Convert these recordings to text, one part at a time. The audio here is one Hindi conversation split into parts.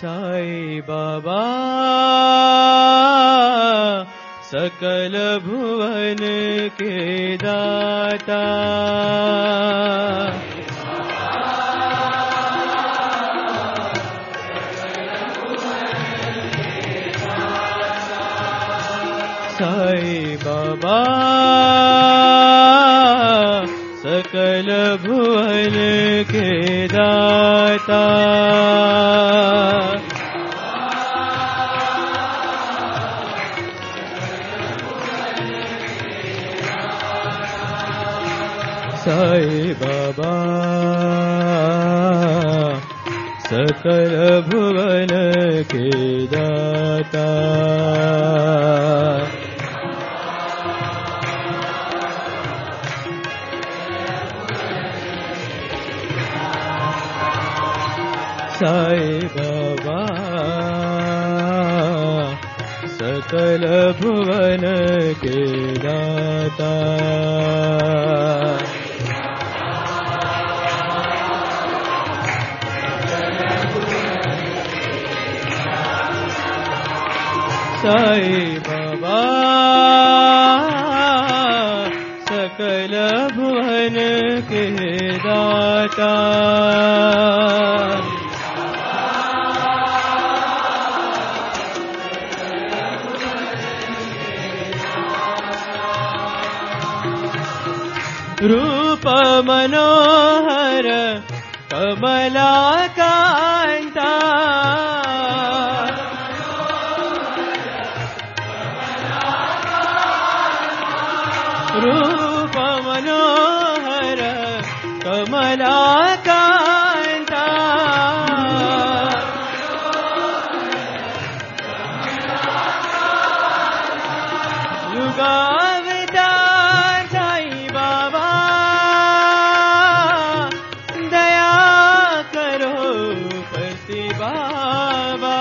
साई बाबा सकल भुवन के दाता, साई बाबा सकल भुवन के दाता, साई बाबा सकल भुवन के दाता, साई बाबा सकल भुवन के दाता, साई बाबा सकल भुवन के दाता, रूप मनोहर कमलाकांता, रूप मनोहर कमलाकांता, युगावतार साई बाबा दया करो पति बाबा,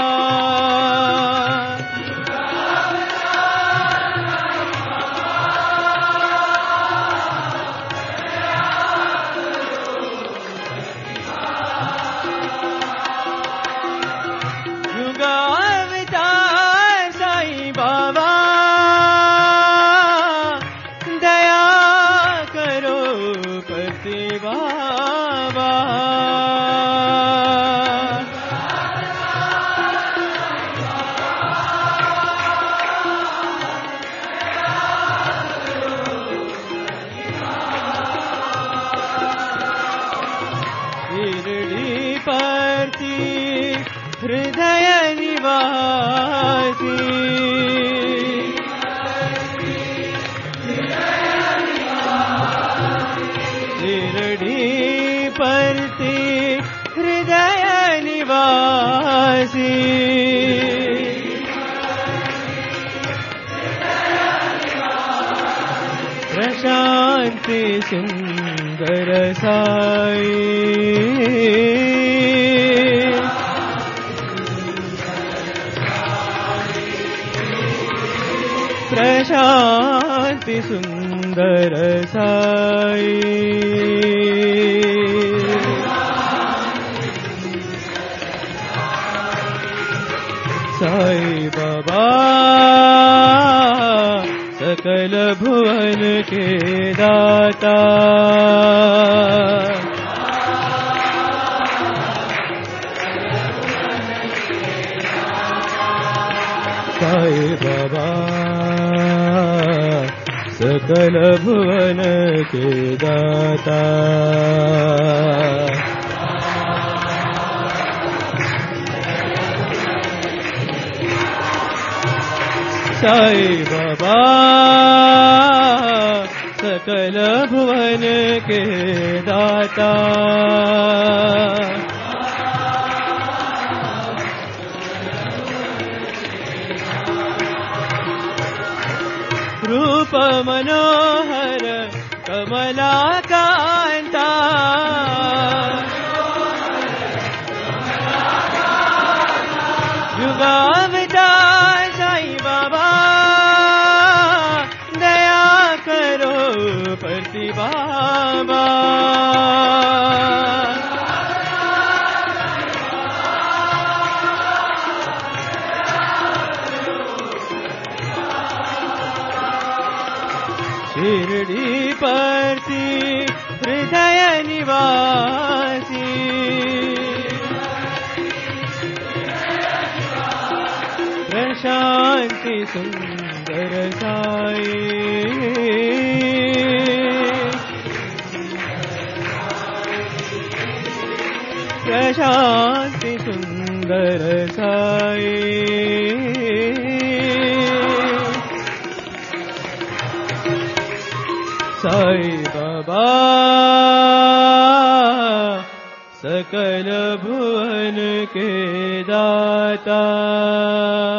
युगावतार साई बाबा दया करो पति बाबा, शिरडी परती हृदय निवासी, शिरडी परती हृदय निवासी, प्रशांति सुंदर साई, प्रशांति सुंदर साई, साई बाबा सकल भुवन के दाता, साई बाबा सकल भुवन के दाता, साई बाबा सकल भुवन के दाता, रूप मनोहर कमलाकांता, युगावतार साई बाबा दया करो पति बाबा, हृदय निवासी प्रशांति सुंदर साई प्रशांति सुंदर साई साई बाबा सकल भुवन के दाता